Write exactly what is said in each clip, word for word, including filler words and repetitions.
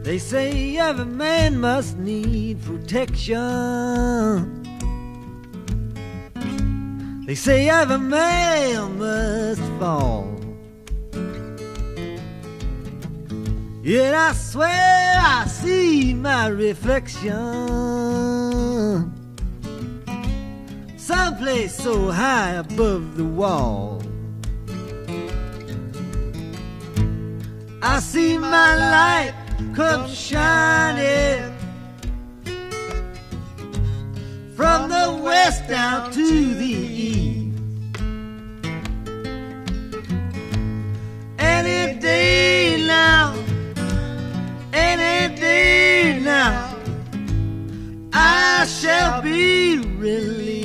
They say every man must need protection. They say every man must fall. Yet I swear I see my reflection someplace so high above the wall. I see my light come shining from the west down to the east. Any day now, any day now, I shall be released.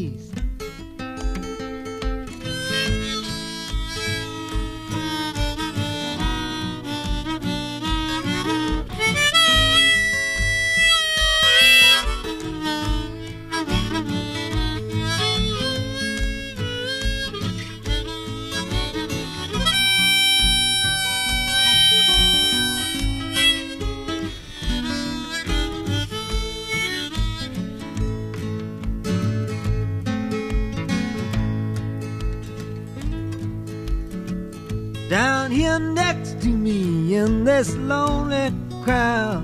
Down here next to me in this lonely crowd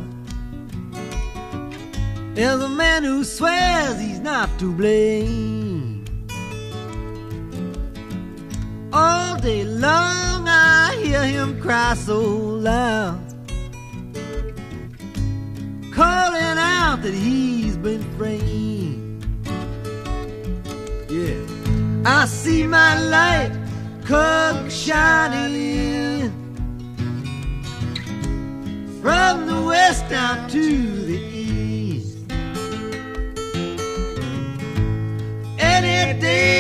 is a man who swears he's not to blame. All day long I hear him cry so loud, calling out that he's been framed. Yeah, I see my light come shining from the west down to the east. Any day